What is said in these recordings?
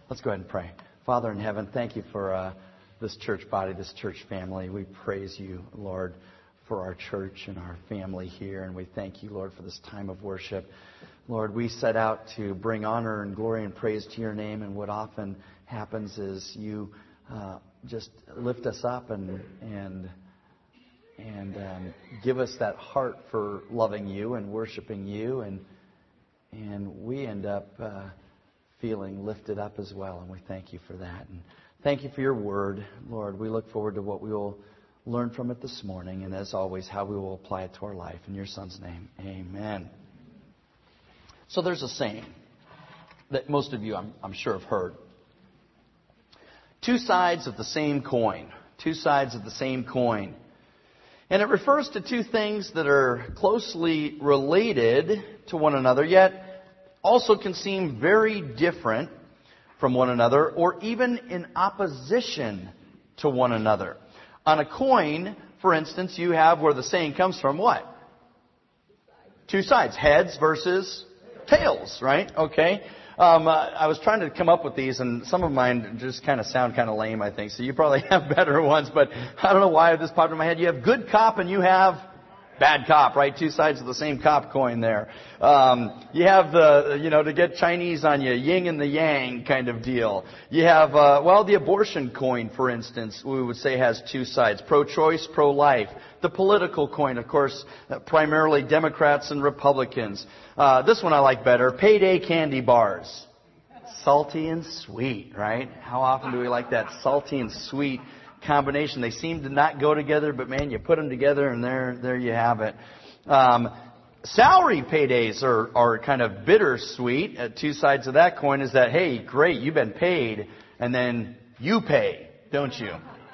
Let's go ahead and pray. Father in heaven, thank you for this church body, this church family. We praise you, Lord, for our church and our family here. And we thank you, Lord, for this time of worship. Lord, we set out to bring honor and glory and praise to your name. And what often happens is you just lift us up and give us that heart for loving you and worshiping you. And we end up feeling lifted up as well, and we thank you for that. And thank you for your word, Lord. We look forward to what we will learn from it this morning, and as always, how we will apply it to our life. In your Son's name, amen. So there's a saying that most of you, I'm sure, have heard. Two sides of the same coin. Two sides of the same coin. And it refers to two things that are closely related to one another, yet also can seem very different from one another, or even in opposition to one another. On a coin, for instance, you have where the saying comes from what? Two sides. Heads versus tails, right? Okay. I was trying to come up with these, and some of mine just kind of sound kind of lame, I think. So you probably have better ones, but I don't know why this popped in my head. You have good cop and you have bad cop, right? Two sides of the same cop coin there. You have to get Chinese on you, yin and the yang kind of deal. You have, the abortion coin, for instance, we would say has two sides. Pro-choice, pro-life. The political coin, of course, primarily Democrats and Republicans. This one I like better. Payday candy bars. Salty and sweet, right? How often do we like that salty and sweet combination? They seem to not go together, but man, you put them together and there you have it. Salary paydays are kind of bittersweet. Two sides of that coin is that, hey, great, you've been paid, and then you pay, don't you,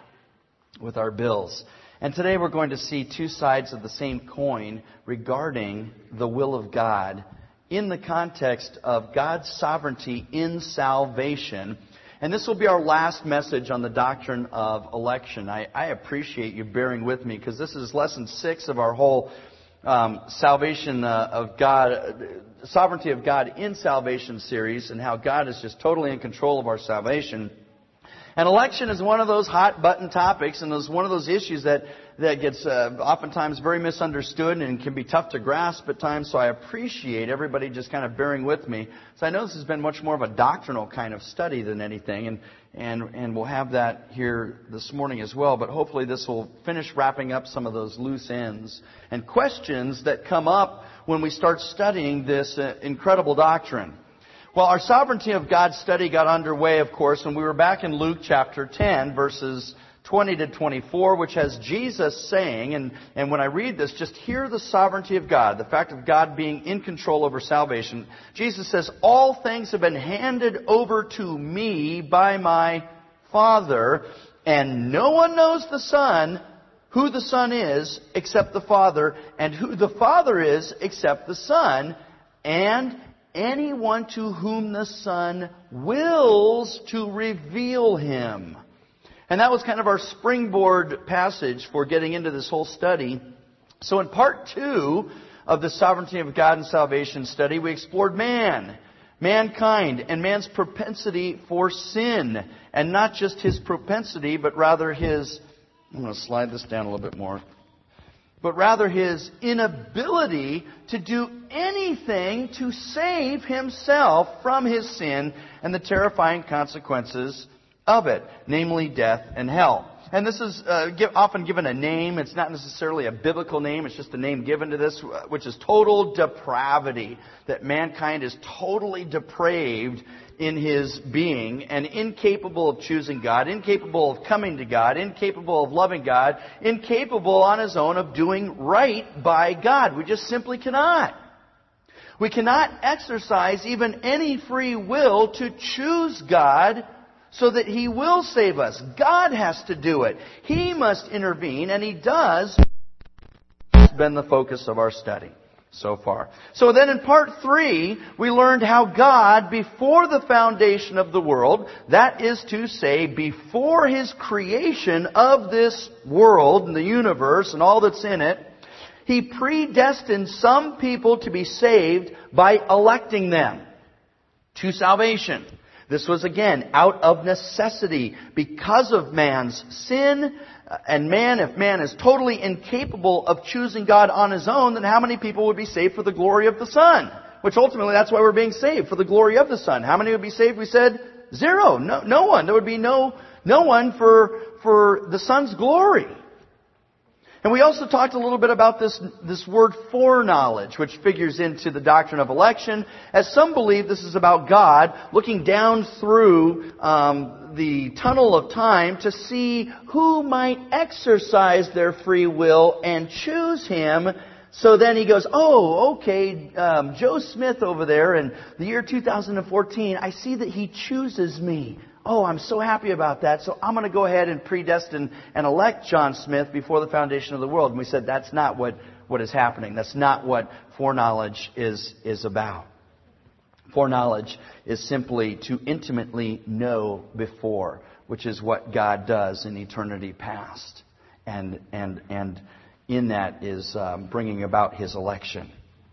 with our bills. And today we're going to see two sides of the same coin regarding the will of God in the context of God's sovereignty in salvation. And this will be our last message on the doctrine of election. I appreciate you bearing with me because this is lesson 6 of our whole salvation of God, sovereignty of God in salvation series, and how God is just totally in control of our salvation. And election is one of those hot button topics, and is one of those issues that gets oftentimes very misunderstood and can be tough to grasp at times. So I appreciate everybody just kind of bearing with me. So I know this has been much more of a doctrinal kind of study than anything, and we'll have that here this morning as well. But hopefully this will finish wrapping up some of those loose ends and questions that come up when we start studying this incredible doctrine. Well, our sovereignty of God study got underway, of course, when we were back in Luke chapter 10, verses 20 to 24, which has Jesus saying, and when I read this, just hear the sovereignty of God, the fact of God being in control over salvation. Jesus says, "All things have been handed over to me by my Father, and no one knows the Son, who the Son is, except the Father, and who the Father is, except the Son, and anyone to whom the Son wills to reveal Him." And that was kind of our springboard passage for getting into this whole study. So in part 2 of the sovereignty of God and salvation study, we explored mankind, and man's propensity for sin. And not just his propensity, but rather his, I'm going to slide this down a little bit more, but rather his inability to do anything to save himself from his sin and the terrifying consequences of it, namely death and hell. And this is often given a name. It's not necessarily a biblical name. It's just a name given to this, which is total depravity. That mankind is totally depraved in his being and incapable of choosing God, incapable of coming to God, incapable of loving God, incapable on his own of doing right by God. We just simply cannot. We cannot exercise even any free will to choose God so that He will save us. God has to do it. He must intervene, and He does. That's been the focus of our study so far. So then in part 3, we learned how God, before the foundation of the world, that is to say, before His creation of this world and the universe and all that's in it, He predestined some people to be saved by electing them to salvation. This was, again, out of necessity because of man's sin. And if man is totally incapable of choosing God on his own, then how many people would be saved for the glory of the Son? Which ultimately, that's why we're being saved, for the glory of the Son. How many would be saved? We said 0. No one. There would be no one for the Son's glory. And we also talked a little bit about this word foreknowledge, which figures into the doctrine of election. As some believe this is about God looking down through the tunnel of time to see who might exercise their free will and choose Him. So then He goes, Joe Smith over there in the year 2014, I see that he chooses me. Oh, I'm so happy about that. So I'm going to go ahead and predestine and elect John Smith before the foundation of the world. And we said that's not what is happening. That's not what foreknowledge is about. Foreknowledge is simply to intimately know before, which is what God does in eternity past. And in that is bringing about His election.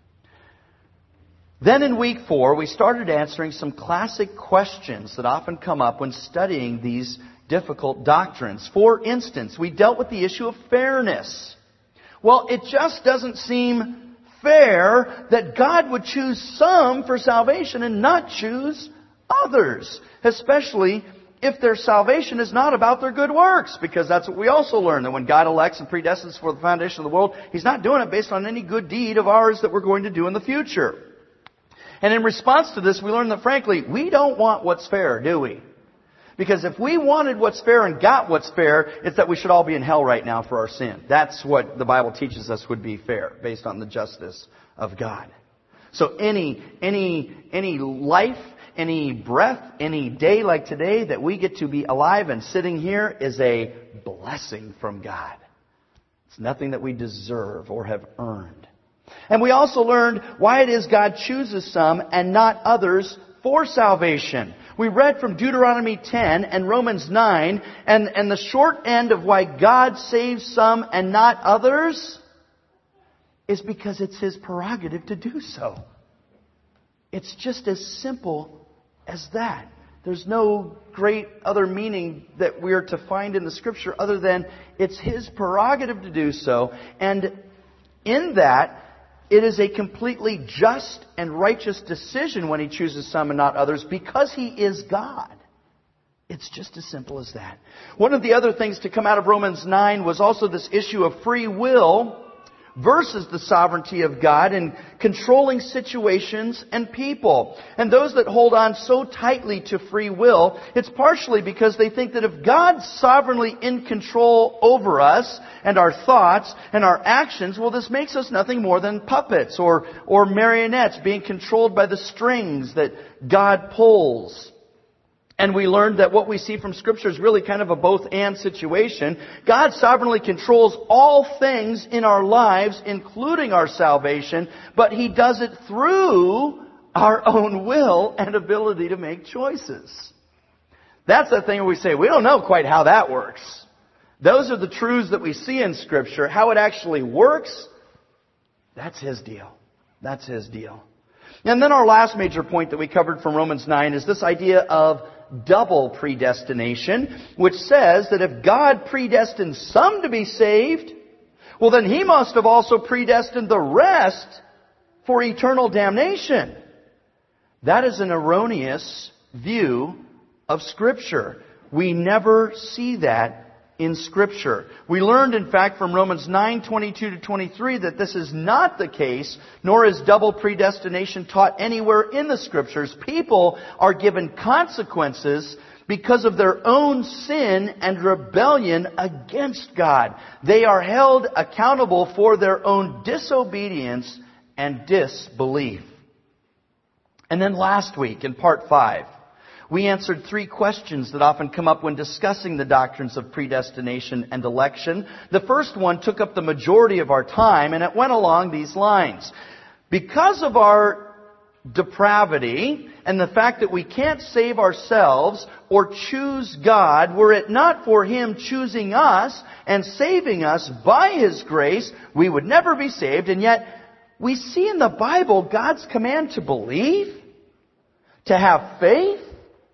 Then in week 4, we started answering some classic questions that often come up when studying these difficult doctrines. For instance, we dealt with the issue of fairness. Well, it just doesn't seem fair that God would choose some for salvation and not choose others, especially if their salvation is not about their good works, because that's what we also learn, that when God elects and predestines for the foundation of the world, He's not doing it based on any good deed of ours that we're going to do in the future. And in response to this, we learn that, frankly, we don't want what's fair, do we? Because if we wanted what's fair and got what's fair, it's that we should all be in hell right now for our sin. That's what the Bible teaches us would be fair, based on the justice of God. So any life, any breath, any day like today that we get to be alive and sitting here is a blessing from God. It's nothing that we deserve or have earned. And we also learned why it is God chooses some and not others for salvation. We read from Deuteronomy 10 and Romans 9, and the short end of why God saves some and not others is because it's His prerogative to do so. It's just as simple as that. There's no great other meaning that we are to find in the Scripture other than it's His prerogative to do so. And in that, it is a completely just and righteous decision when He chooses some and not others because He is God. It's just as simple as that. One of the other things to come out of Romans 9 was also this issue of free will versus the sovereignty of God in controlling situations and people. And those that hold on so tightly to free will, it's partially because they think that if God's sovereignly in control over us and our thoughts and our actions, well, this makes us nothing more than puppets or marionettes being controlled by the strings that God pulls. And we learned that what we see from Scripture is really kind of a both-and situation. God sovereignly controls all things in our lives, including our salvation, but He does it through our own will and ability to make choices. That's the thing where we say, we don't know quite how that works. Those are the truths that we see in Scripture. How it actually works, that's His deal. That's His deal. And then our last major point that we covered from Romans 9 is this idea of double predestination, which says that if God predestined some to be saved, well then He must have also predestined the rest for eternal damnation. That is an erroneous view of Scripture. We never see that in Scripture. We learned, in fact, from Romans 9:22-23 that this is not the case, nor is double predestination taught anywhere in the Scriptures. People are given consequences because of their own sin and rebellion against God. They are held accountable for their own disobedience and disbelief. And then last week, in part 5, we answered 3 questions that often come up when discussing the doctrines of predestination and election. The first one took up the majority of our time, and it went along these lines. Because of our depravity and the fact that we can't save ourselves or choose God, were it not for Him choosing us and saving us by His grace, we would never be saved. And yet, we see in the Bible God's command to believe, to have faith,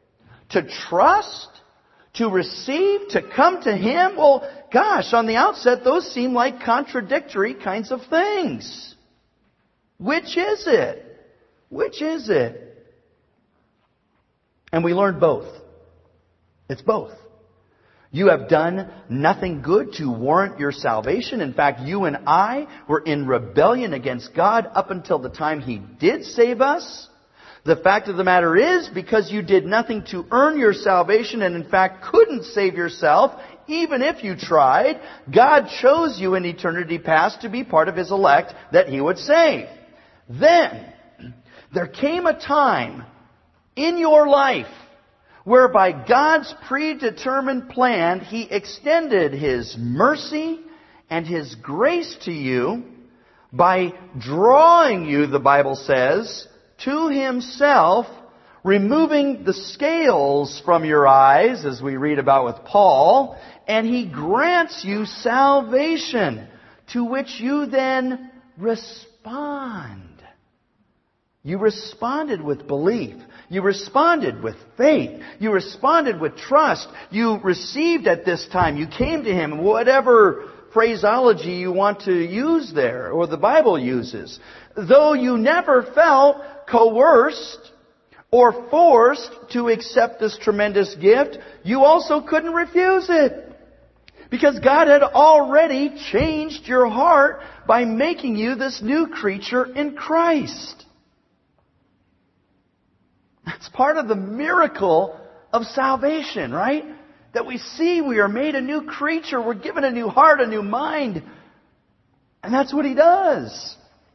to trust, to receive, to come to Him? Well, gosh, on the outset, those seem like contradictory kinds of things. Which is it? Which is it? And we learned both. It's both. You have done nothing good to warrant your salvation. In fact, you and I were in rebellion against God up until the time He did save us. The fact of the matter is, because you did nothing to earn your salvation and in fact couldn't save yourself, even if you tried, God chose you in eternity past to be part of His elect that He would save. Then, there came a time in your life whereby God's predetermined plan, He extended His mercy and His grace to you by drawing you, the Bible says, to Himself, removing the scales from your eyes, as we read about with Paul, and He grants you salvation, to which you then respond. You responded with belief. You responded with faith. You responded with trust. You received at this time. You came to Him. Whatever phraseology you want to use there, or the Bible uses. Though you never felt coerced or forced to accept this tremendous gift, you also couldn't refuse it. Because God had already changed your heart by making you this new creature in Christ. That's part of the miracle of salvation, right? That we see we are made a new creature. We're given a new heart, a new mind. And that's what He does.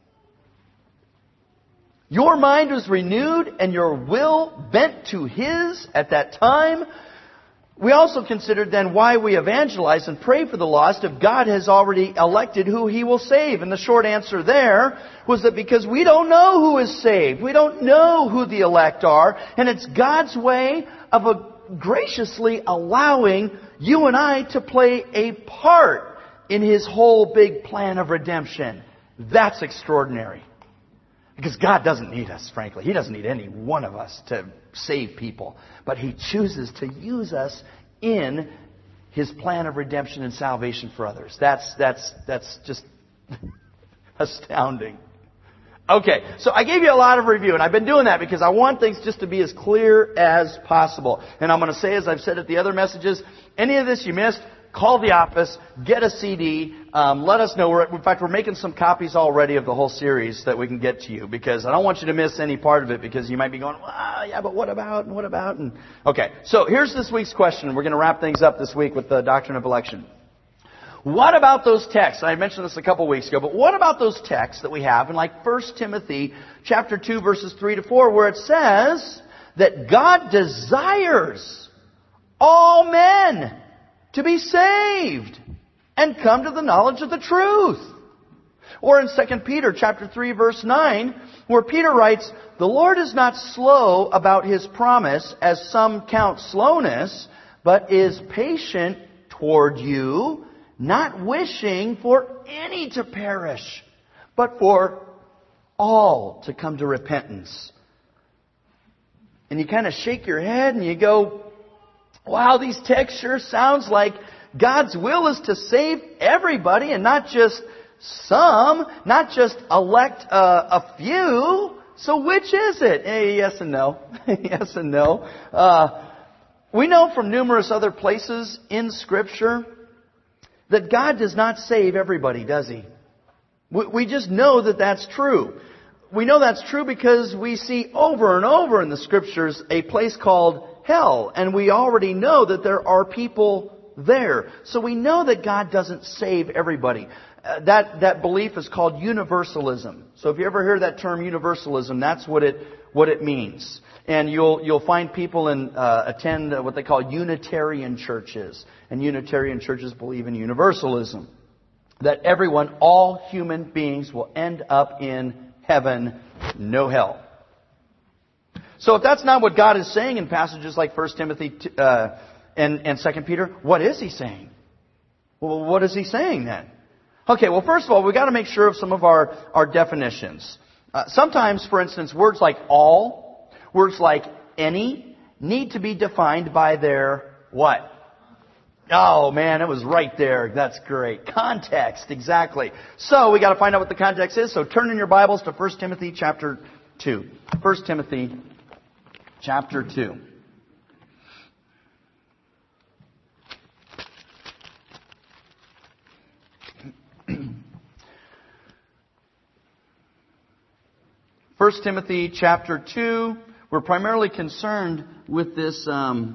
Your mind was renewed and your will bent to His at that time. We also considered then why we evangelize and pray for the lost if God has already elected who He will save. And the short answer there was that because we don't know who is saved. We don't know who the elect are. And it's God's way of graciously allowing you and I to play a part in His whole big plan of redemption. That's extraordinary. Because God doesn't need us, frankly. He doesn't need any one of us to save people. But He chooses to use us in His plan of redemption and salvation for others. That's just astounding. Okay, so I gave you a lot of review, and I've been doing that because I want things just to be as clear as possible. And I'm going to say, as I've said at the other messages, any of this you missed, call the office, get a CD, let us know. In fact, we're making some copies already of the whole series that we can get to you, because I don't want you to miss any part of it, because you might be going, yeah, but what about, and what about? And okay, so here's this week's question. We're going to wrap things up this week with the doctrine of election. What about those texts? I mentioned this a couple weeks ago, but what about those texts that we have in like 1 Timothy chapter 2, verses 3 to 4, where it says that God desires all men to be saved and come to the knowledge of the truth. Or in 2 Peter chapter 3 verse 9, where Peter writes, "The Lord is not slow about His promise, as some count slowness, but is patient toward you, not wishing for any to perish, but for all to come to repentance." And you kind of shake your head and you go, wow, these texts sure sounds like God's will is to save everybody and not just some, not just elect a few. So which is it? Yes and no. Yes and no. We know from numerous other places in Scripture that God does not save everybody, does He? We just know that that's true. We know that's true because we see over and over in the Scriptures a place called hell. And we already know that there are people there. So we know that God doesn't save everybody. That belief is called universalism. So if you ever hear that term universalism, that's what it means. And you'll find people attend what they call Unitarian churches. And Unitarian churches believe in universalism. That everyone, all human beings, will end up in heaven, no hell. So if that's not what God is saying in passages like 1 Timothy and 2 Peter, what is He saying? Well, what is He saying then? Okay, well, first of all, we've got to make sure of some of our definitions. Sometimes, for instance, words like all, words like any, need to be defined by their what? Oh man, it was right there. That's great. Context, exactly. So we got to find out what the context is. So turn in your Bibles to 1 Timothy chapter 2. 1 Timothy chapter 2. First Timothy chapter 2. We're primarily concerned with this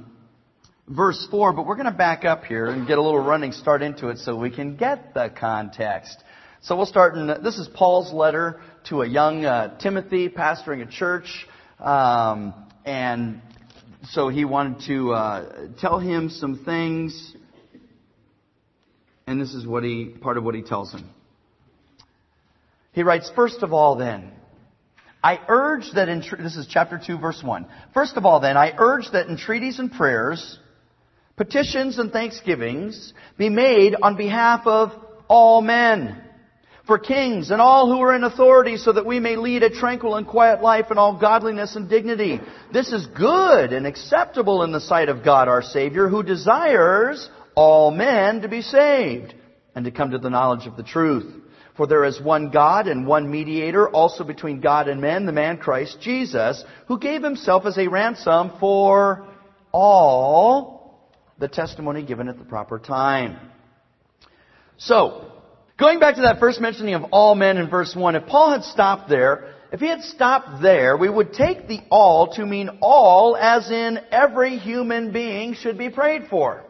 verse 4, but we're going to back up here and get a little running start into it so we can get the context. So we'll start this is Paul's letter to a young Timothy pastoring a church, and so he wanted to tell him some things, and this is part of what he tells him. He writes, "First of all then, I urge that this is chapter 2, verse 1. First of all then, I urge that entreaties and prayers, petitions and thanksgivings be made on behalf of all men, for kings and all who are in authority, so that we may lead a tranquil and quiet life in all godliness and dignity. This is good and acceptable in the sight of God our Savior, who desires all men to be saved and to come to the knowledge of the truth. For there is one God and one mediator also between God and men, the man Christ Jesus, who gave himself as a ransom for all, the testimony given at the proper time." So, going back to that first mentioning of all men in verse 1, if Paul had stopped there, we would take the all to mean all, as in every human being should be prayed for.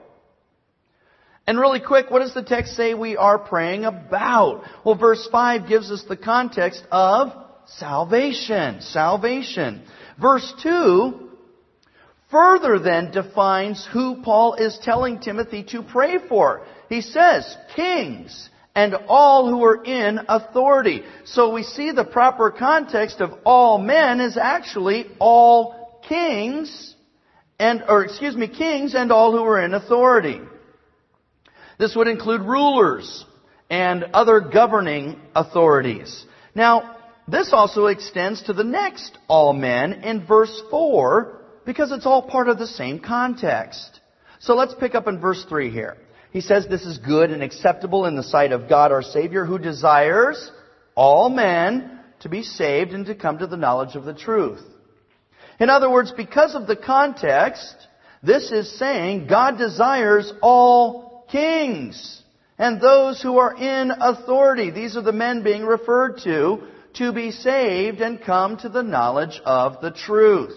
And really quick, what does the text say we are praying about? Well, verse 5 gives us the context of salvation. Salvation. Verse 2 further then defines who Paul is telling Timothy to pray for. He says, kings and all who are in authority. So we see the proper context of all men is actually all kings and all who are in authority. This would include rulers and other governing authorities. Now, this also extends to the next all men in verse 4, because it's all part of the same context. So let's pick up in verse 3 here. He says, "This is good and acceptable in the sight of God our Savior, who desires all men to be saved and to come to the knowledge of the truth." In other words, because of the context, this is saying God desires all kings and those who are in authority. These are the men being referred to be saved and come to the knowledge of the truth.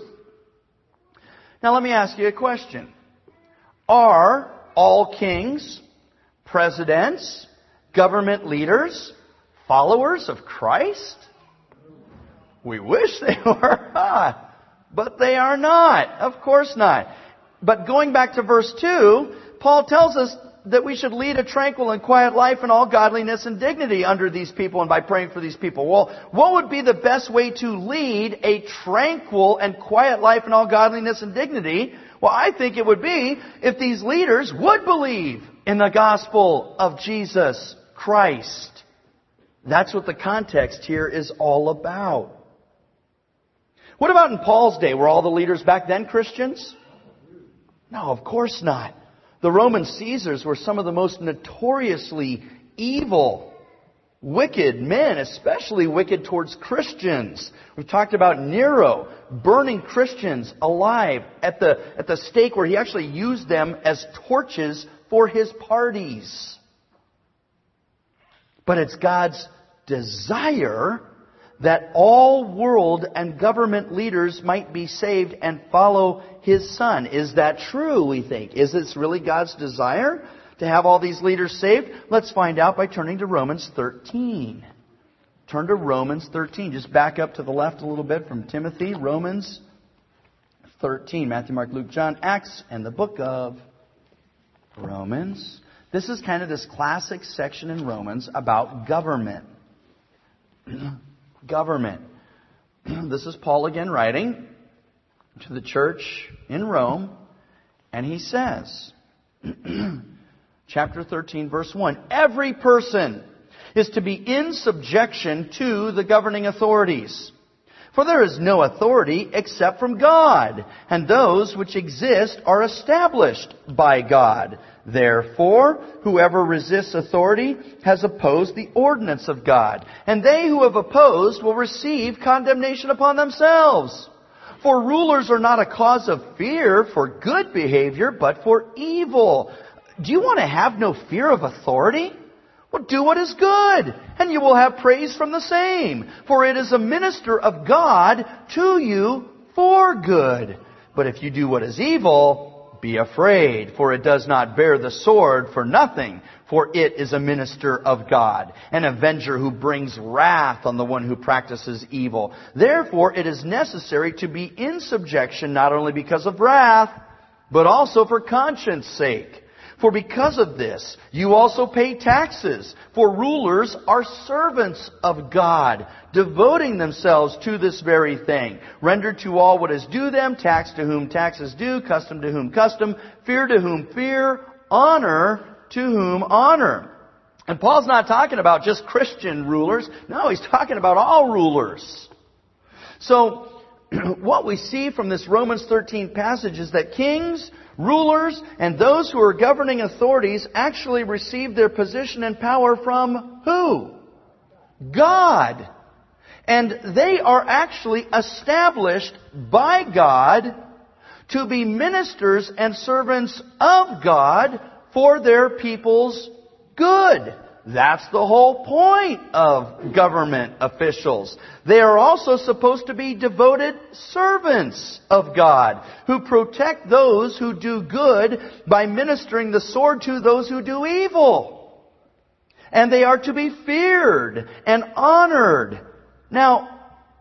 Now let me ask you a question. Are all kings, presidents, government leaders, followers of Christ? We wish they were, but they are not. Of course not. But going back to verse 2, Paul tells us that we should lead a tranquil and quiet life in all godliness and dignity under these people and by praying for these people. Well, what would be the best way to lead a tranquil and quiet life in all godliness and dignity? Well, I think it would be if these leaders would believe in the gospel of Jesus Christ. That's what the context here is all about. What about in Paul's day? Were all the leaders back then Christians? No, of course not. The Roman Caesars were some of the most notoriously evil, wicked men, especially wicked towards Christians. We've talked about Nero burning Christians alive at the stake, where he actually used them as torches for his parties. But it's God's desire that all world and government leaders might be saved and follow His Son. Is that true, we think? Is this really God's desire to have all these leaders saved? Let's find out by turning to Romans 13. Turn to Romans 13. Just back up to the left a little bit from Timothy. Romans 13. Matthew, Mark, Luke, John, Acts, and the book of Romans. This is kind of this classic section in Romans about government. Government. This is Paul again writing to the church in Rome, and he says, chapter 13, verse 1, every person is to be in subjection to the governing authorities, For there is no authority except from God, and those which exist are established by God. Therefore, whoever resists authority has opposed the ordinance of God, and they who have opposed will receive condemnation upon themselves. For rulers are not a cause of fear for good behavior, but for evil. Do you want to have no fear of authority? Well, do what is good, and you will have praise from the same. For it is a minister of God to you for good. But if you do what is evil, be afraid, for it does not bear the sword for nothing. For it is a minister of God, an avenger who brings wrath on the one who practices evil. Therefore, it is necessary to be in subjection, not only because of wrath, but also for conscience sake. For because of this, you also pay taxes. For rulers are servants of God, devoting themselves to this very thing. Render to all what is due them, tax to whom tax is due, custom to whom custom, fear to whom fear, honor to whom honor. And Paul's not talking about just Christian rulers. No, he's talking about all rulers. So, what we see from this Romans 13 passage is that kings, rulers, and those who are governing authorities actually receive their position and power from who? God. And they are actually established by God to be ministers and servants of God for their people's good. That's the whole point of government officials. They are also supposed to be devoted servants of God who protect those who do good by ministering the sword to those who do evil. And they are to be feared and honored. Now,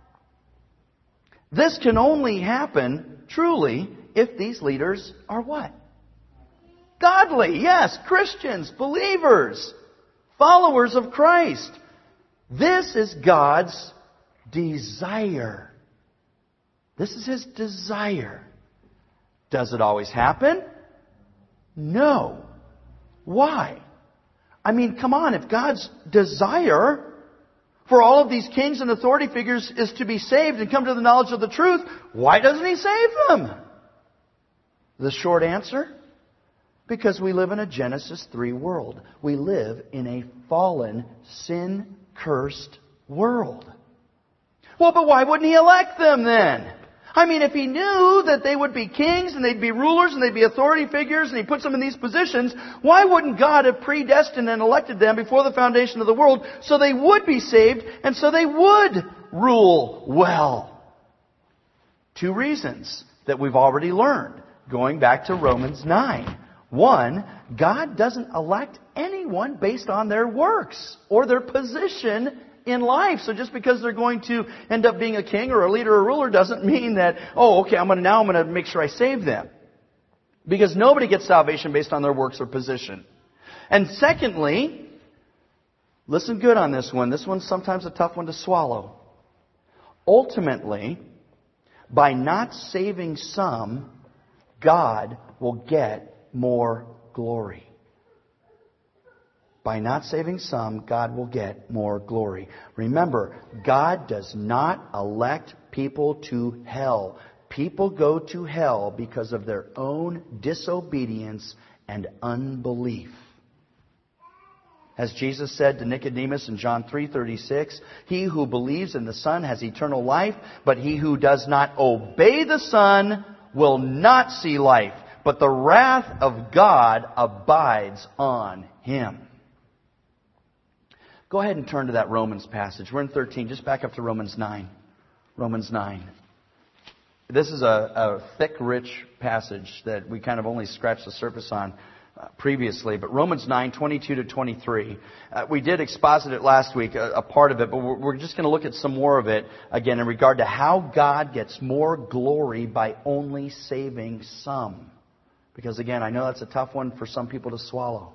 this can only happen truly if these leaders are what? Godly. Yes, Christians, believers. Followers of Christ. This is God's desire. This is His desire. Does it always happen? No. Why? I mean, come on, if God's desire for all of these kings and authority figures is to be saved and come to the knowledge of the truth, why doesn't He save them? The short answer? Because we live in a Genesis 3 world. We live in a fallen, sin-cursed world. Well, but why wouldn't He elect them then? I mean, if He knew that they would be kings and they'd be rulers and they'd be authority figures and He puts them in these positions, why wouldn't God have predestined and elected them before the foundation of the world so they would be saved and so they would rule well? Two reasons that we've already learned, going back to Romans 9. One, God doesn't elect anyone based on their works or their position in life. So just because they're going to end up being a king or a leader or a ruler doesn't mean that, oh, okay, I'm going to make sure I save them. Because nobody gets salvation based on their works or position. And secondly, listen good on this one. This one's sometimes a tough one to swallow. Ultimately, by not saving some, God will get more glory. By not saving some, God will get more glory. Remember, God does not elect people to hell. People go to hell because of their own disobedience and unbelief. As Jesus said to Nicodemus in John 3:36, "He who believes in the Son has eternal life, but he who does not obey the Son will not see life, but the wrath of God abides on him." Go ahead and turn to that Romans passage. We're in 13. Just back up to Romans 9. Romans 9. This is a thick, rich passage that we kind of only scratched the surface on previously. But Romans 9, 22 to 23. We did exposit it last week, a part of it, but we're just going to look at some more of it again in regard to how God gets more glory by only saving some. Because again, I know that's a tough one for some people to swallow.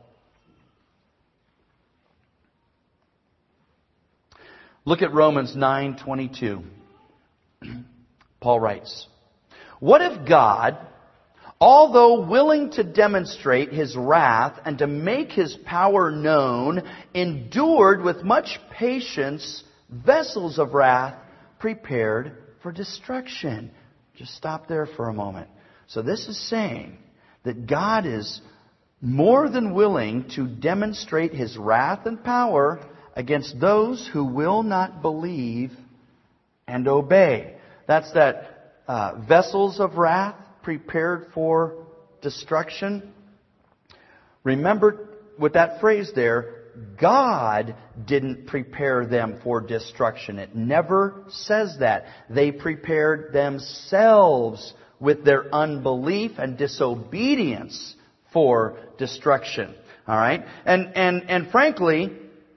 Look at Romans 9:22. Paul writes, "What if God, although willing to demonstrate His wrath and to make His power known, endured with much patience vessels of wrath prepared for destruction. Just stop there for a moment. So this is saying that God is more than willing to demonstrate His wrath and power against those who will not believe and obey. That's that vessels of wrath prepared for destruction. Remember with that phrase there, God didn't prepare them for destruction. It never says that. They prepared themselves with their unbelief and disobedience for destruction. All right? And frankly,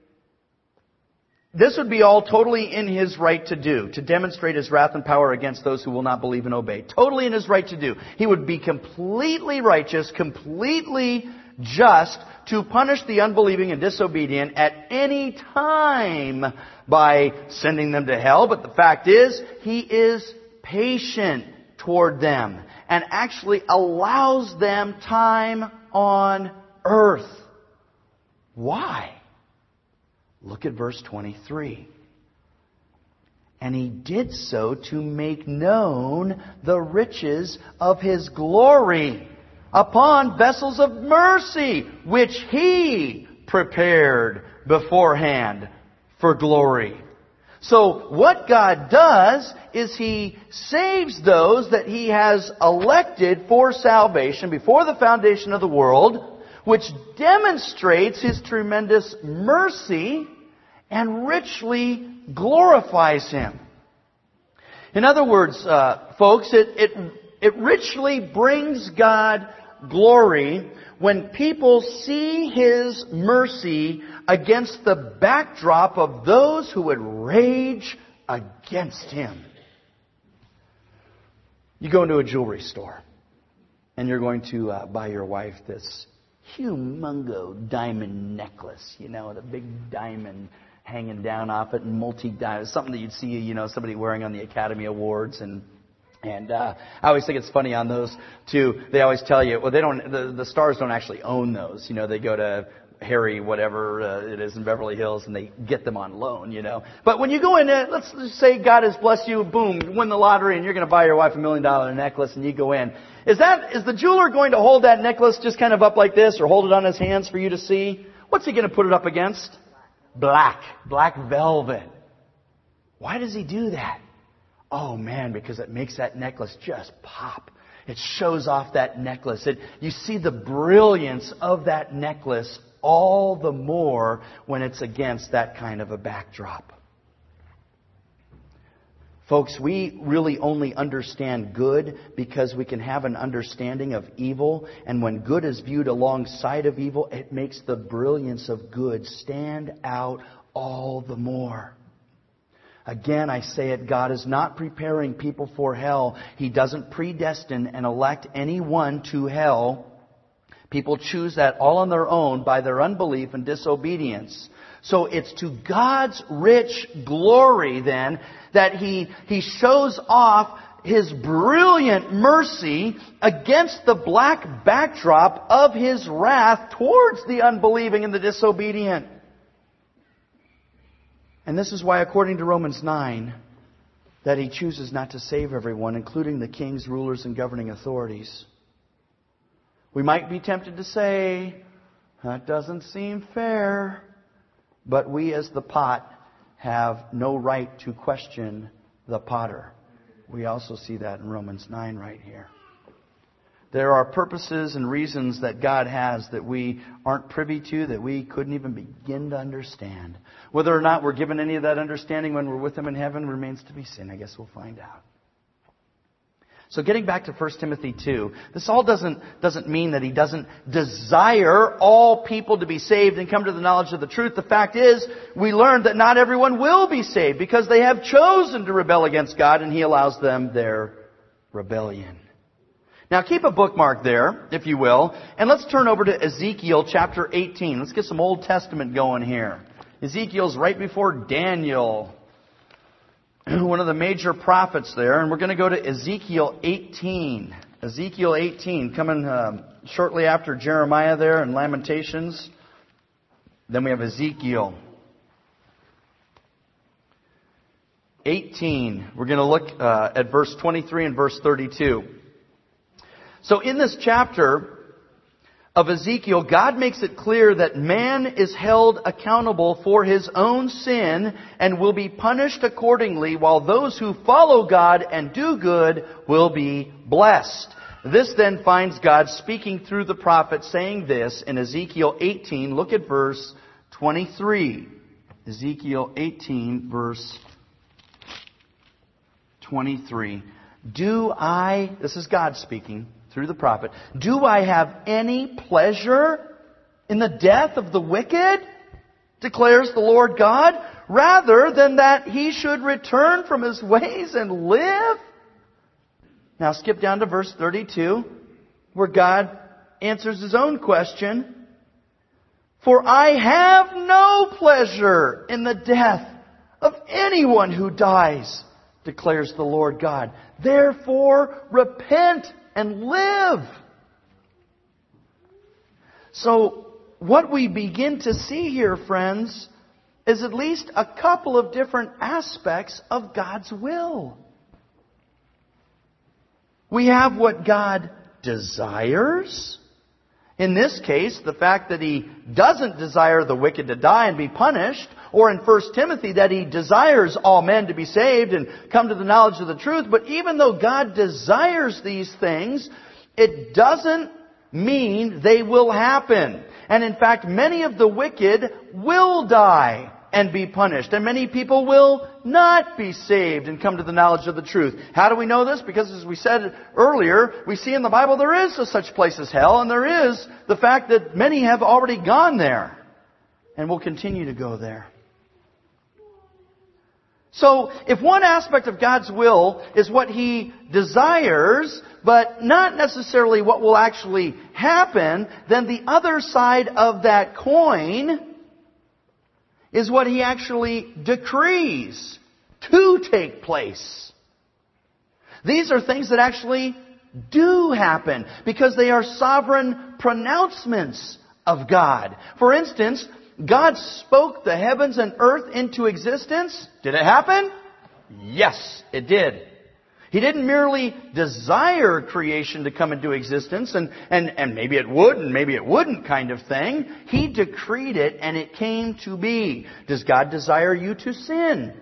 this would be all totally in His right to do, to demonstrate His wrath and power against those who will not believe and obey. Totally in His right to do. He would be completely righteous, completely just to punish the unbelieving and disobedient at any time by sending them to hell. But the fact is, He is patient toward them and actually allows them time on earth. Why? Look at verse 23. And He did so to make known the riches of His glory upon vessels of mercy, which He prepared beforehand for glory. So what God does is He saves those that He has elected for salvation before the foundation of the world, which demonstrates His tremendous mercy and richly glorifies Him. In other words, folks, it richly brings God glory when people see His mercy against the backdrop of those who would rage against Him. You go into a jewelry store and you're going to buy your wife this humongo diamond necklace, the big diamond hanging down off it and multi-diamond, something that you'd see, somebody wearing on the Academy Awards. And I always think it's funny on those too. They always tell you, well, the stars don't actually own those. They go to Harry, whatever it is in Beverly Hills, and they get them on loan, But when you go in there, let's just say God has blessed you, boom, you win the lottery, and you're going to buy your wife $1 million necklace, and you go in. Is the jeweler going to hold that necklace just kind of up like this, or hold it on his hands for you to see? What's he going to put it up against? Black velvet. Why does he do that? Oh man, because it makes that necklace just pop. It shows off that necklace. You see the brilliance of that necklace all the more when it's against that kind of a backdrop. Folks, we really only understand good because we can have an understanding of evil. And when good is viewed alongside of evil, it makes the brilliance of good stand out all the more. Again, I say it, God is not preparing people for hell. He doesn't predestine and elect anyone to hell. People choose that all on their own by their unbelief and disobedience. So it's to God's rich glory then that He shows off His brilliant mercy against the black backdrop of His wrath towards the unbelieving and the disobedient. And this is why, according to Romans 9, that He chooses not to save everyone, including the kings, rulers, and governing authorities. We might be tempted to say, that doesn't seem fair. But we as the pot have no right to question the potter. We also see that in Romans 9 right here. There are purposes and reasons that God has that we aren't privy to, that we couldn't even begin to understand. Whether or not we're given any of that understanding when we're with Him in heaven remains to be seen. I guess we'll find out. So getting back to 1 Timothy 2, this all doesn't mean that He doesn't desire all people to be saved and come to the knowledge of the truth. The fact is, we learned that not everyone will be saved because they have chosen to rebel against God, and He allows them their rebellion. Now keep a bookmark there, if you will, and let's turn over to Ezekiel chapter 18. Let's get some Old Testament going here. Ezekiel's right before Daniel, one of the major prophets there, and we're going to go to Ezekiel 18. Ezekiel 18, coming shortly after Jeremiah there in Lamentations. Then we have Ezekiel. 18. We're going to look at verse 23 and verse 32. So in this chapter of Ezekiel, God makes it clear that man is held accountable for his own sin and will be punished accordingly, while those who follow God and do good will be blessed. This then finds God speaking through the prophet saying this in Ezekiel 18. Look at verse 23. Ezekiel 18, verse 23. This is God speaking through the prophet, do I have any pleasure in the death of the wicked? Declares the Lord God, rather than that he should return from his ways and live? Now skip down to verse 32, where God answers his own question. For I have no pleasure in the death of anyone who dies, declares the Lord God. Therefore, repent and live. So, what we begin to see here, friends, is at least a couple of different aspects of God's will. We have what God desires. In this case, the fact that He doesn't desire the wicked to die and be punished, or in 1 Timothy that He desires all men to be saved and come to the knowledge of the truth. But even though God desires these things, it doesn't mean they will happen. And in fact, many of the wicked will die and be punished. And many people will not be saved and come to the knowledge of the truth. How do we know this? Because as we said earlier, we see in the Bible there is a such place as hell, and there is the fact that many have already gone there and will continue to go there. So, if one aspect of God's will is what He desires, but not necessarily what will actually happen, then the other side of that coin is what He actually decrees to take place. These are things that actually do happen because they are sovereign pronouncements of God. For instance, God spoke the heavens and earth into existence. Did it happen? Yes, it did. He didn't merely desire creation to come into existence and maybe it would and maybe it wouldn't kind of thing. He decreed it and it came to be. Does God desire you to sin?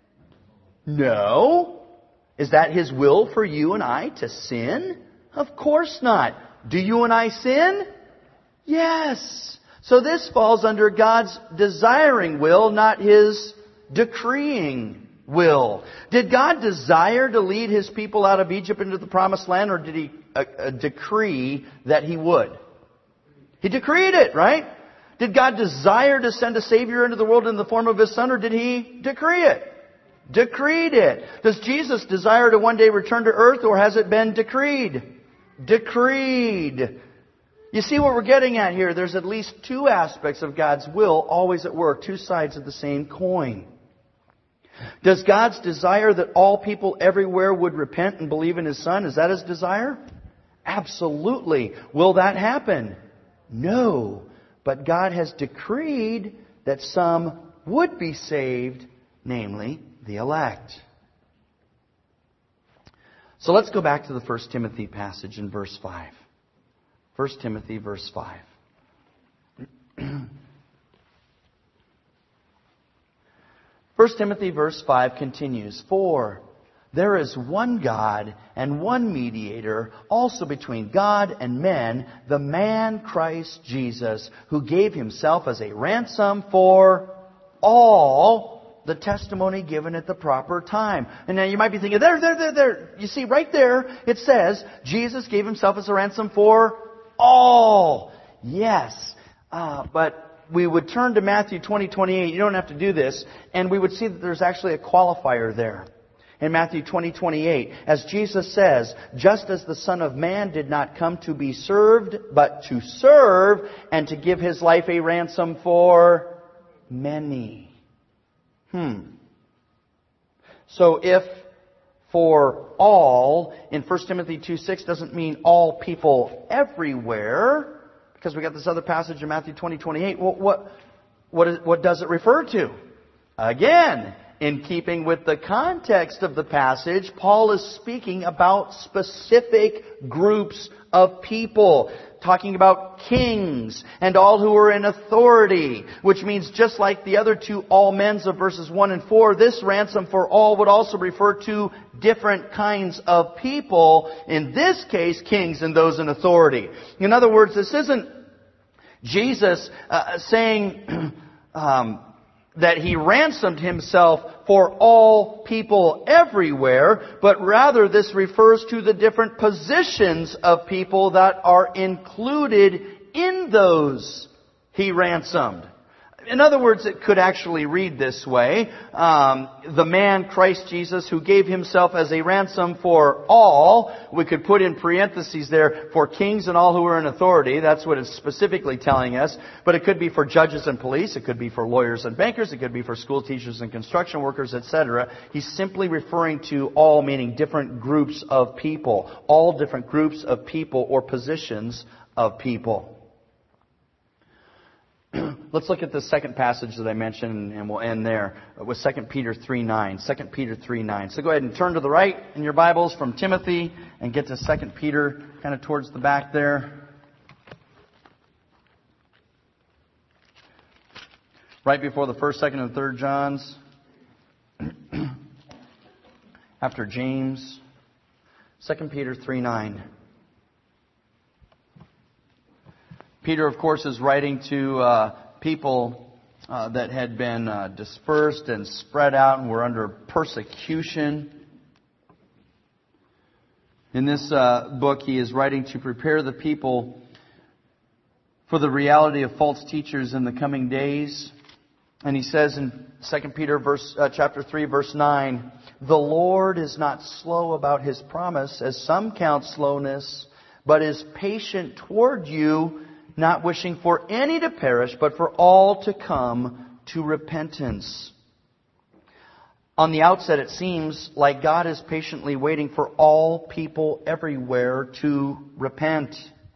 No. Is that His will for you and I to sin? Of course not. Do you and I sin? Yes. So this falls under God's desiring will, not His decreeing will. Did God desire to lead His people out of Egypt into the promised land, or did He decree that He would? He decreed it, right? Did God desire to send a Savior into the world in the form of His Son, or did He decree it? Decreed it. Does Jesus desire to one day return to earth, or has it been decreed? Decreed. You see what we're getting at here? There's at least two aspects of God's will always at work, two sides of the same coin. Does God's desire that all people everywhere would repent and believe in His Son? Is that His desire? Absolutely. Will that happen? No. But God has decreed that some would be saved, namely the elect. So let's go back to the 1 Timothy passage in verse 5. 1 Timothy verse 5. 1 Timothy verse 5 continues, For there is one God and one mediator also between God and men, the man Christ Jesus, who gave Himself as a ransom for all, the testimony given at the proper time. And now you might be thinking, there. You see, right there, it says, Jesus gave Himself as a ransom for all. Yes. But we would turn to Matthew 20:28. You don't have to do this. And we would see that there's actually a qualifier there. In Matthew 20:28, as Jesus says, just as the Son of Man did not come to be served, but to serve and to give His life a ransom for many. So if for all in 1 Timothy 2:6 doesn't mean all people everywhere, because we got this other passage in Matthew 20:28. What does it refer to? Again, in keeping with the context of the passage, Paul is speaking about specific groups of people, talking about kings and all who are in authority, which means just like the other two all men's of verses 1 and 4, this ransom for all would also refer to different kinds of people, in this case, kings and those in authority. In other words, this isn't Jesus saying that He ransomed Himself for all people everywhere, but rather this refers to the different positions of people that are included in those He ransomed. In other words, it could actually read this way. The man, Christ Jesus, who gave Himself as a ransom for all, we could put in parentheses there, for kings and all who are in authority. That's what it's specifically telling us. But it could be for judges and police. It could be for lawyers and bankers. It could be for school teachers and construction workers, etc. He's simply referring to all, meaning different groups of people. All different groups of people or positions of people. Let's look at the second passage that I mentioned, and we'll end there with 2 Peter 3:9. 2 Peter 3:9. So go ahead and turn to the right in your Bibles from Timothy and get to 2 Peter, kind of towards the back there. Right before the 1st, 2nd, and 3rd Johns. After James. 2 Peter 3:9. Peter, of course, is writing to people that had been dispersed and spread out and were under persecution. In this book, he is writing to prepare the people for the reality of false teachers in the coming days. And he says in 2 Peter chapter 3, verse 9, "The Lord is not slow about His promise, as some count slowness, but is patient toward you, not wishing for any to perish, but for all to come to repentance." On the outset, it seems like God is patiently waiting for all people everywhere to repent.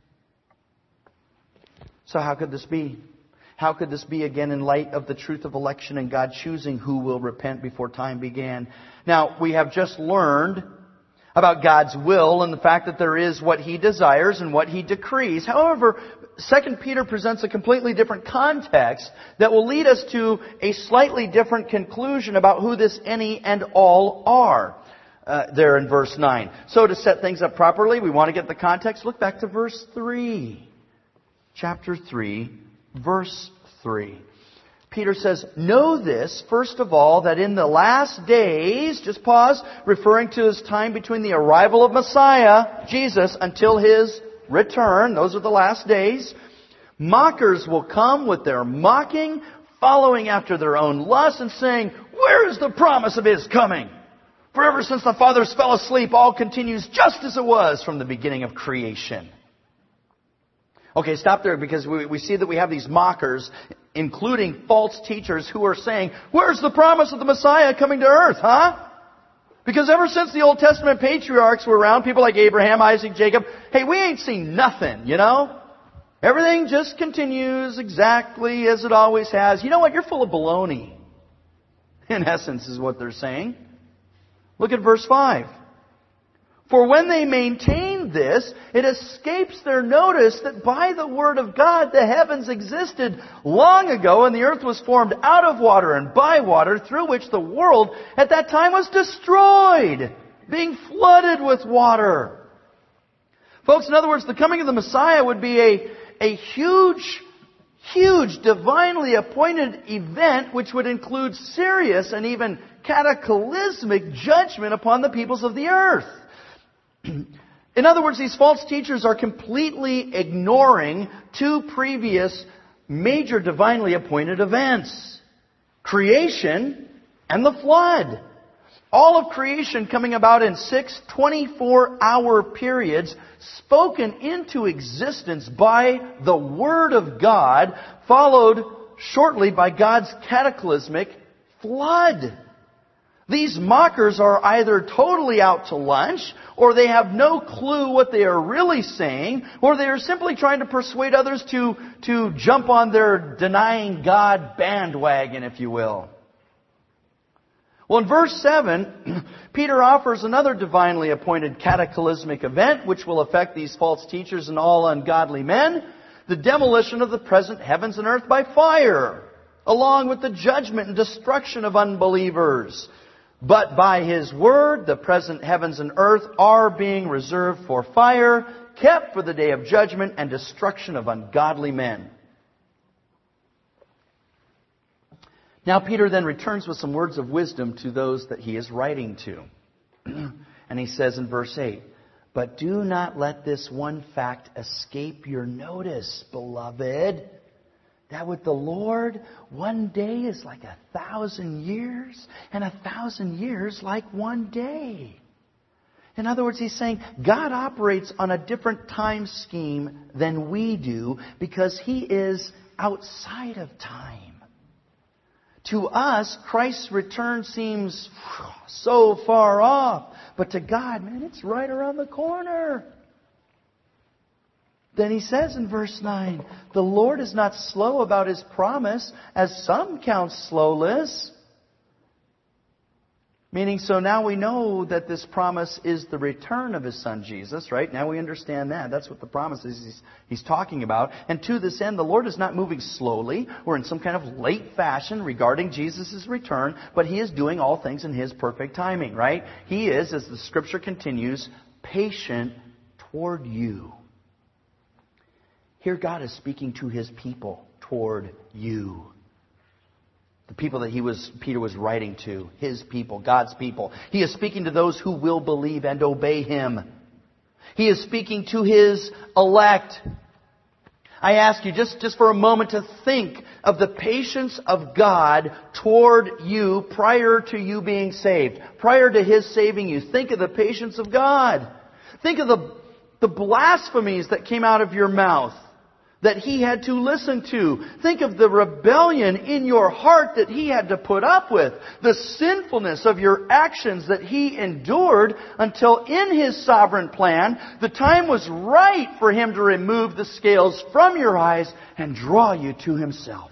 So how could this be? How could this be, again, in light of the truth of election and God choosing who will repent before time began? Now, we have just learned about God's will and the fact that there is what He desires and what He decrees. However, 2 Peter presents a completely different context that will lead us to a slightly different conclusion about who this any and all are. There in verse 9. So to set things up properly, we want to get the context. Look back to verse 3. Chapter 3, verse 3. Peter says, "Know this, first of all, that in the last days," just pause, referring to His time between the arrival of Messiah, Jesus, until His return, those are the last days, "mockers will come with their mocking, following after their own lusts, and saying, 'Where is the promise of His coming? For ever since the fathers fell asleep, all continues just as it was from the beginning of creation.'" Okay, stop there, because we see that we have these mockers, including false teachers, who are saying, "Where's the promise of the Messiah coming to earth, huh?" Because ever since the Old Testament patriarchs were around, people like Abraham, Isaac, Jacob, hey, we ain't seen nothing, you know? Everything just continues exactly as it always has. You know what? You're full of baloney. In essence, is what they're saying. Look at verse 5. "For when they maintain this, it escapes their notice that by the word of God the heavens existed long ago, and the earth was formed out of water and by water, through which the world at that time was destroyed, being flooded with water." Folks, in other words, the coming of the Messiah would be a huge, divinely appointed event which would include serious and even cataclysmic judgment upon the peoples of the earth. In other words, these false teachers are completely ignoring two previous major divinely appointed events: creation and the flood. All of creation coming about in 6 24-hour periods, spoken into existence by the Word of God, followed shortly by God's cataclysmic flood. These mockers are either totally out to lunch, or they have no clue what they are really saying, or they are simply trying to persuade others to jump on their denying God bandwagon, if you will. Well, in verse 7, Peter offers another divinely appointed cataclysmic event which will affect these false teachers and all ungodly men, the demolition of the present heavens and earth by fire, along with the judgment and destruction of unbelievers. But by His word, the present heavens and earth are being reserved for fire, kept for the day of judgment and destruction of ungodly men. Now Peter then returns with some words of wisdom to those that he is writing to. And he says in verse 8, "But do not let this one fact escape your notice, beloved, that with the Lord, one day is like 1,000 years, and 1,000 years like one day." In other words, he's saying God operates on a different time scheme than we do because He is outside of time. To us, Christ's return seems so far off. But to God, man, it's right around the corner. Then he says in verse 9, "The Lord is not slow about His promise, as some count slowness." Meaning, so now we know that this promise is the return of His Son Jesus, right? Now we understand that. That's what the promise is He's talking about. And to this end, the Lord is not moving slowly or in some kind of late fashion regarding Jesus' return, but He is doing all things in His perfect timing, right? He is, as the Scripture continues, patient toward you. Here God is speaking to His people, toward you. The people that Peter was writing to, his people, God's people. He is speaking to those who will believe and obey Him. He is speaking to His elect. I ask you just for a moment to think of the patience of God toward you prior to you being saved. Prior to His saving you. Think of the patience of God. Think of the blasphemies that came out of your mouth that He had to listen to. Think of the rebellion in your heart that He had to put up with. The sinfulness of your actions that He endured until in His sovereign plan, the time was right for Him to remove the scales from your eyes and draw you to Himself.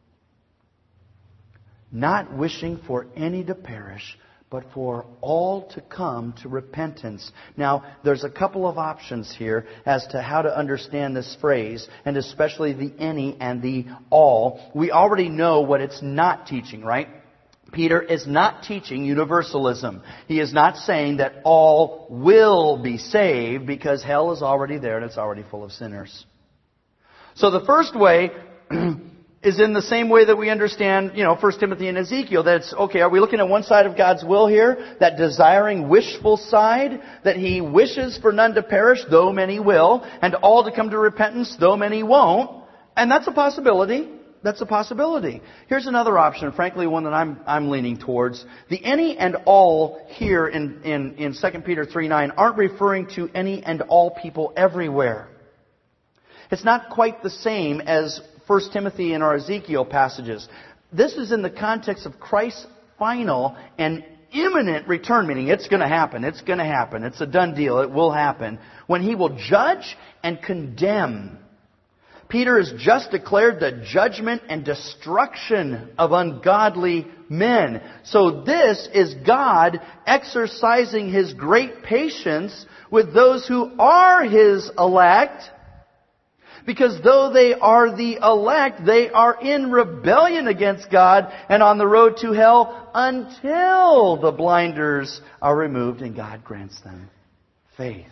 Not wishing for any to perish, but for all to come to repentance. Now, there's a couple of options here as to how to understand this phrase, and especially the any and the all. We already know what it's not teaching, right? Peter is not teaching universalism. He is not saying that all will be saved because hell is already there and it's already full of sinners. So the first way is in the same way that we understand, 1 Timothy and Ezekiel. That it's, okay, are we looking at one side of God's will here? That desiring, wishful side? That He wishes for none to perish, though many will, and all to come to repentance, though many won't. And that's a possibility. That's a possibility. Here's another option, frankly one that I'm leaning towards. The any and all here in 2 Peter 3:9 aren't referring to any and all people everywhere. It's not quite the same as 1 Timothy and our Ezekiel passages. This is in the context of Christ's final and imminent return, meaning it's going to happen. It's going to happen. It's a done deal. It will happen. When He will judge and condemn. Peter has just declared the judgment and destruction of ungodly men. So this is God exercising His great patience with those who are His elect. Because though they are the elect, they are in rebellion against God and on the road to hell until the blinders are removed and God grants them faith.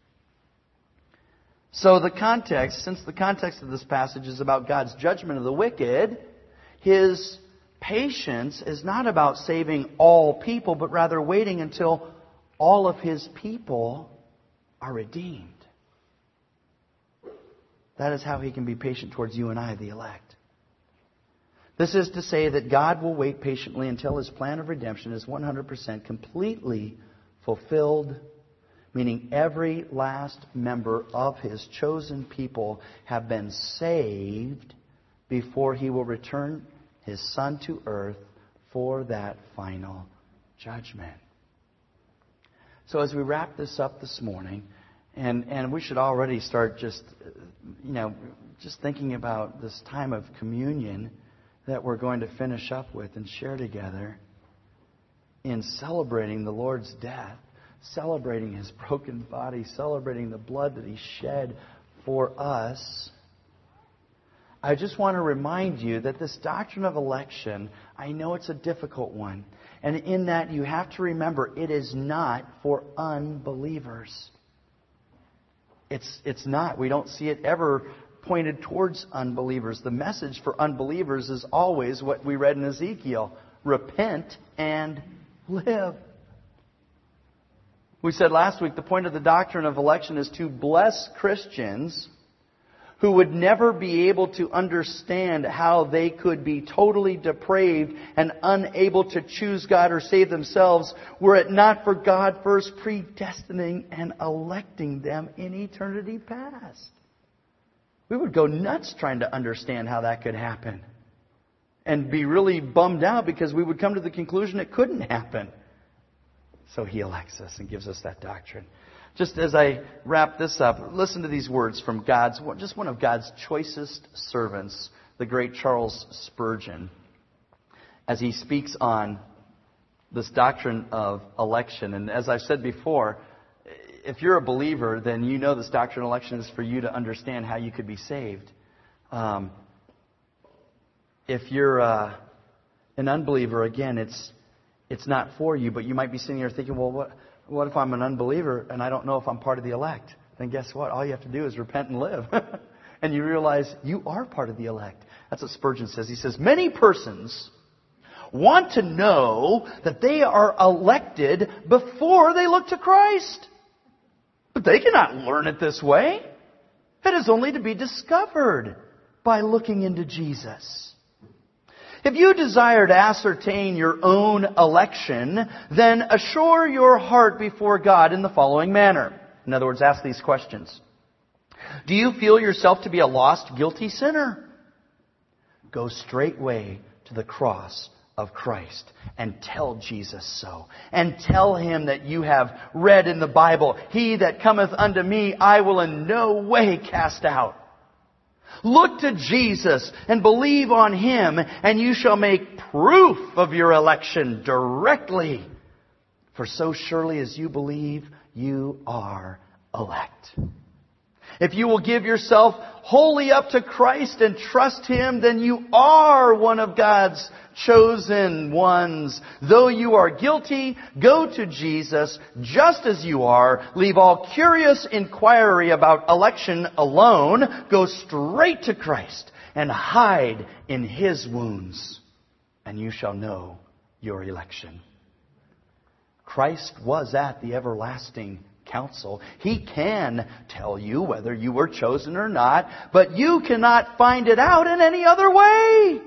So since the context of this passage is about God's judgment of the wicked, His patience is not about saving all people, but rather waiting until all of His people are redeemed. That is how He can be patient towards you and I, the elect. This is to say that God will wait patiently until His plan of redemption is 100% completely fulfilled, meaning every last member of His chosen people have been saved before He will return His Son to earth for that final judgment. So as we wrap this up this morning, and we should already start just thinking about this time of communion that we're going to finish up with and share together. in celebrating the Lord's death, celebrating His broken body, celebrating the blood that He shed for us, I just want to remind you that this doctrine of election, I know it's a difficult one. And in that you have to remember, it is not for unbelievers. It's not. We don't see it ever pointed towards unbelievers. The message for unbelievers is always what we read in Ezekiel. Repent and live. We said last week the point of the doctrine of election is to bless Christians who would never be able to understand how they could be totally depraved and unable to choose God or save themselves were it not for God first predestining and electing them in eternity past. We would go nuts trying to understand how that could happen and be really bummed out because we would come to the conclusion it couldn't happen. So He elects us and gives us that doctrine. Just as I wrap this up, listen to these words from just one of God's choicest servants, the great Charles Spurgeon, as he speaks on this doctrine of election. And as I've said before, if you're a believer, then you know this doctrine of election is for you to understand how you could be saved. If you're an unbeliever, again, it's not for you, but you might be sitting here thinking, well, what if I'm an unbeliever and I don't know if I'm part of the elect? Then guess what? All you have to do is repent and live. And you realize you are part of the elect. That's what Spurgeon says. He says, many persons want to know that they are elected before they look to Christ. But they cannot learn it this way. It is only to be discovered by looking into Jesus. If you desire to ascertain your own election, then assure your heart before God in the following manner. In other words, ask these questions. Do you feel yourself to be a lost, guilty sinner? Go straightway to the cross of Christ and tell Jesus so. And tell Him that you have read in the Bible, He that cometh unto me, I will in no way cast out. Look to Jesus and believe on Him, and you shall make proof of your election directly. For so surely as you believe, you are elect. If you will give yourself wholly up to Christ and trust Him, then you are one of God's chosen ones. Though you are guilty, go to Jesus just as you are. Leave all curious inquiry about election alone. Go straight to Christ and hide in His wounds, and you shall know your election. Christ was at the everlasting council. He can tell you whether you were chosen or not, but you cannot find it out in any other way.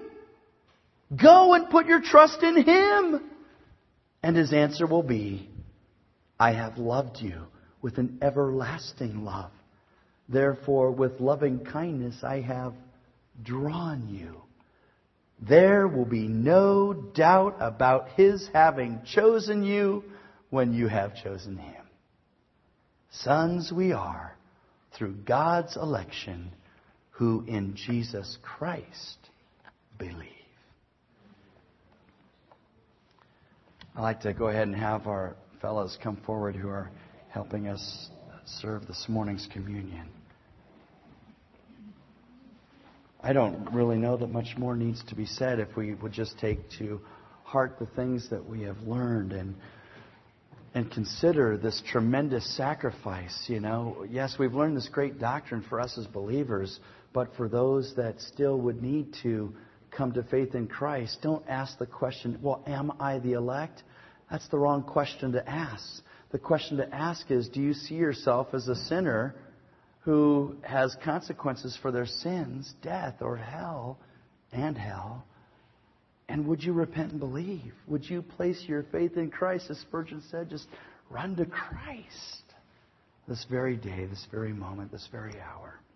Go and put your trust in Him. And His answer will be, I have loved you with an everlasting love. Therefore, with loving kindness, I have drawn you. There will be no doubt about His having chosen you when you have chosen Him. Sons we are through God's election who in Jesus Christ believe. I'd like to go ahead and have our fellows come forward who are helping us serve this morning's communion. I don't really know that much more needs to be said if we would just take to heart the things that we have learned and consider this tremendous sacrifice. You know, yes, we've learned this great doctrine for us as believers, but for those that still would need to come to faith in Christ, don't ask the question, well, am I the elect? That's the wrong question to ask. The question to ask is, do you see yourself as a sinner who has consequences for their sins, death or hell, and hell? And would you repent and believe? Would you place your faith in Christ? As Spurgeon said, just run to Christ this very day, this very moment, this very hour.